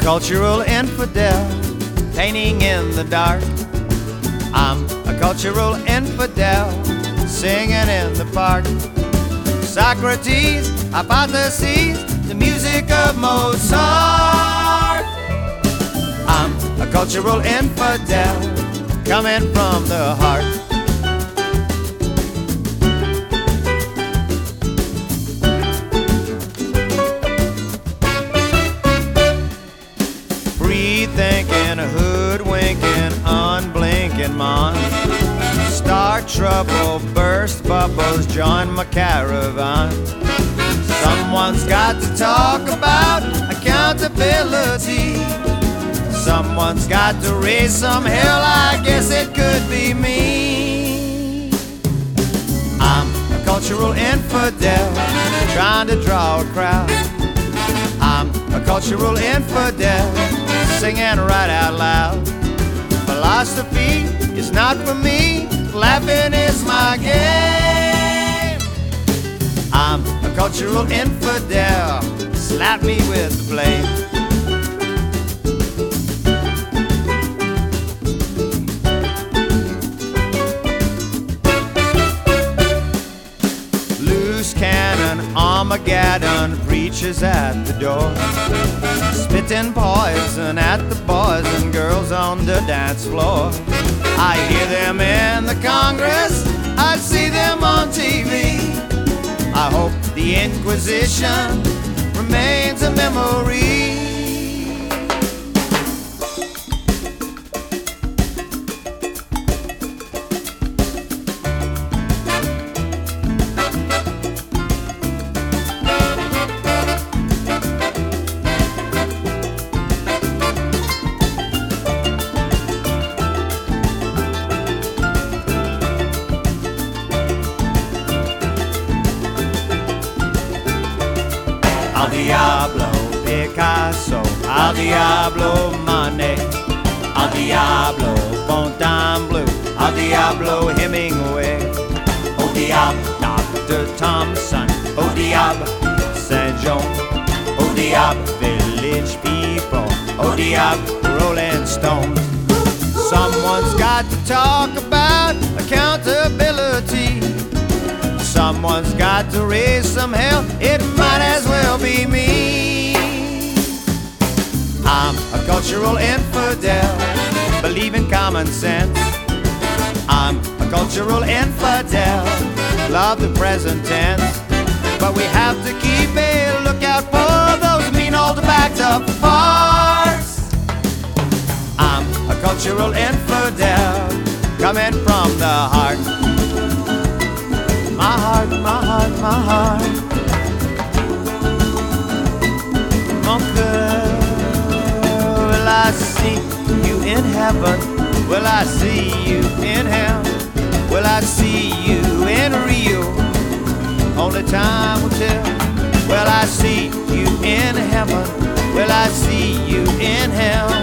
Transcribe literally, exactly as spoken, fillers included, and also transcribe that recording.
cultural infidel, painting in the dark. I'm a cultural infidel, singing in the park. Socrates, hypotheses, the music of Mozart. I'm a cultural infidel, coming from the heart. Free-thinking, hoodwinking, unblinking mon. Start trouble, burst bubbles, join my caravan. Someone's got to talk about accountability. Someone's got to raise some hell, I guess it could be me. I'm a cultural infidel, trying to draw a crowd. I'm a cultural infidel, singing right out loud. Philosophy is not for me, laughing is my game. I'm a cultural infidel, slap me with the blame. Loose cannon, Armageddon, preachers at the door, spitting poison at the boys and girls on the dance floor. I hear them in the Congress, I see them on T V. I hope the Inquisition remains a memory. Al diablo Picasso, al diablo Manet, al diablo Fontainebleau, al diablo Hemingway, au diable Doctor Thompson, au diable Saint John, au diable Village People, au diable Rolling Stones. Someone's got to talk about accountability. Someone's got to raise some hell, it might as well be me. I'm a cultural infidel, believe in common sense. I'm a cultural infidel, love the present tense. But we have to keep a lookout for those mean old backed up farts. I'm a cultural infidel, coming from the heart. My heart, my heart, my heart. Mon cœur, will I see you in heaven? Will I see you in hell? Will I see you in Rio? Only time will tell. Will I see you in heaven? Will I see you in hell?